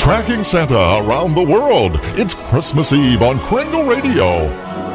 Tracking Santa around the world. It's Christmas Eve on Kringle Radio.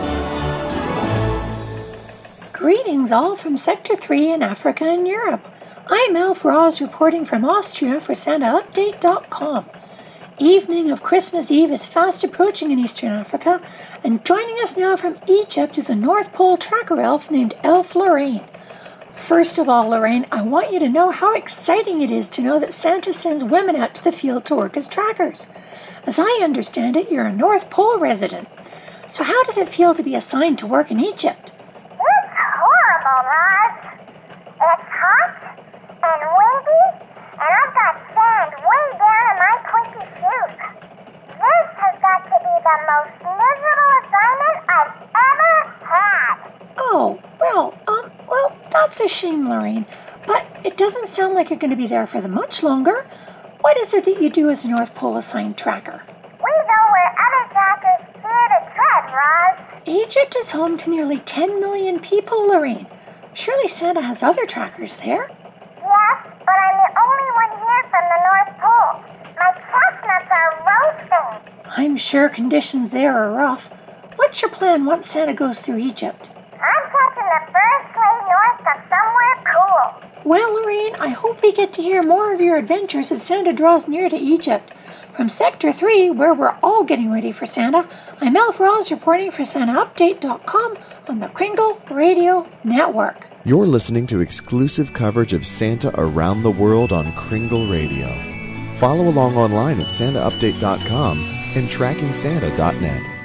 Greetings all from Sector 3 in Africa and Europe. I'm Alf Ross reporting from Austria for SantaUpdate.com. Evening of Christmas Eve is fast approaching in Eastern Africa, and joining us now from Egypt is a North Pole tracker elf named Elf Lorraine. First of all, Lorraine, I want you to know how exciting it is to know that Santa sends women out to the field to work as trackers. As I understand it, you're a North Pole resident. So how does it feel to be assigned to work in Egypt? It's horrible, Roz. It's hot and windy, and I've got sand way down in my pointy shoes. This has got to be the most miserable assignment I've ever had. Oh, well, that's a shame, Lorraine. But it doesn't sound like you're going to be there for much longer. What is it that you do as a North Pole assigned tracker? We know where other trackers fear to tread, Roz. Egypt is home to nearly 10 million people, Lorraine. Surely Santa has other trackers there. Yes, but I'm the only one here from the North Pole. My chestnuts are roasting. I'm sure conditions there are rough. What's your plan once Santa goes through Egypt? I'm catching the first sleigh north to somewhere cool. Well, Lorraine, I hope we get to hear more of your adventures as Santa draws near to Egypt. From Sector 3, where we're all getting ready for Santa, I'm Alf Ross reporting for SantaUpdate.com on the Kringle Radio Network. You're listening to exclusive coverage of Santa around the world on Kringle Radio. Follow along online at SantaUpdate.com and TrackingSanta.net.